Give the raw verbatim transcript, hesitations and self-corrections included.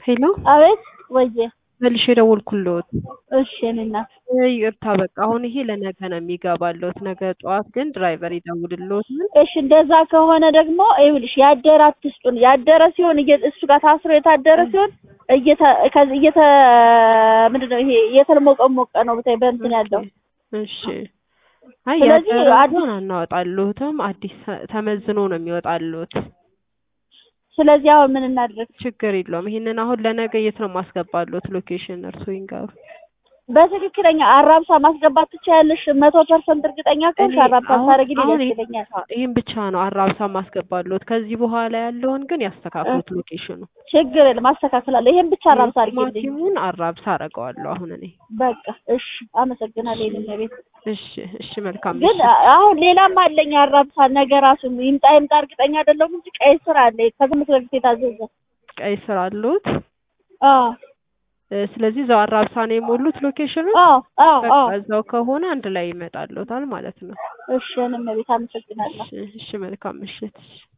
ሄሎ አቤት ወዬ መልሼ ደወልኩልዎት። እሺ እናት ይቅርታ በቃ አሁን ይሄ ለነገ ነው የሚገባልዎት። ነገ ጠዋት ግን ድራይቨር ይደውልልዎታል። እሺ እንደዛ ከሆነ ደግሞ ይኸውልሽ ያደረ አትስጡን። ያደረ ሲሆን እሱ ጋር ታስሮ የታደረ ሲሆን እየተ ከዚህ እየተ ምንድነው ይሄ እየተሞቀሞቀ ነው ብታይ በእንትን ያለው እሺ አይ ስለዚህ አዲስ አናወጣልዎትም። አዲስ ተመዝኖ ነው የሚወጣልዎት። ስለዚህ አሁን ምን እናድርግ? ችግር የለውም። ይሄንን አሁን ለነገ የት ነው ማስገባልዎት? ሎኬሽን እርሶ ይንገሩ። በትክክለኛ አራብሳ ማስገባት ትችያለሽ? መቶ ፐርሰንት እርግጠኛ ከሆንሽ አራብሳ ታረጊልኝ ደስ ይለኛል። ይሄን ብቻ ነው አራብሳ ማስገባልዎት። ከዚህ በኋላ ያለውን ግን ያስተካክሉት ሎኬሽኑ። ችግር የለም አስተካክላለሁ። ይሄን ብቻ አራብሳ አድርጊልኝ። ቲሙን አራብሳ አደርገዋለሁ አሁን እኔ። በቃ እሺ አመሰግናለሁ። የኔ ቤት እሺ እሺ መልካም። ግን አሁን ሌላም አለኝ አራብሳ ነገ ራሱ ይምጣ ይምጣ እርግጠኛ አይደለሁም እንጂ ቀይ ስር አለ። ከትምህርት በፊት የታዘዘ ቀይ ስር አለዎት? አዎ ስለዚህ እዛው አራብሳ ነው የሞሉት ሎኬሽኑ? አዎ አዎ አዎ እዛው ከሆነ አንድ ላይ ይመጣልዎታል ማለት ነው። እሺ እኔም ቤት አመሰግናለሁ። እሺ እሺ መልካም ምሽት።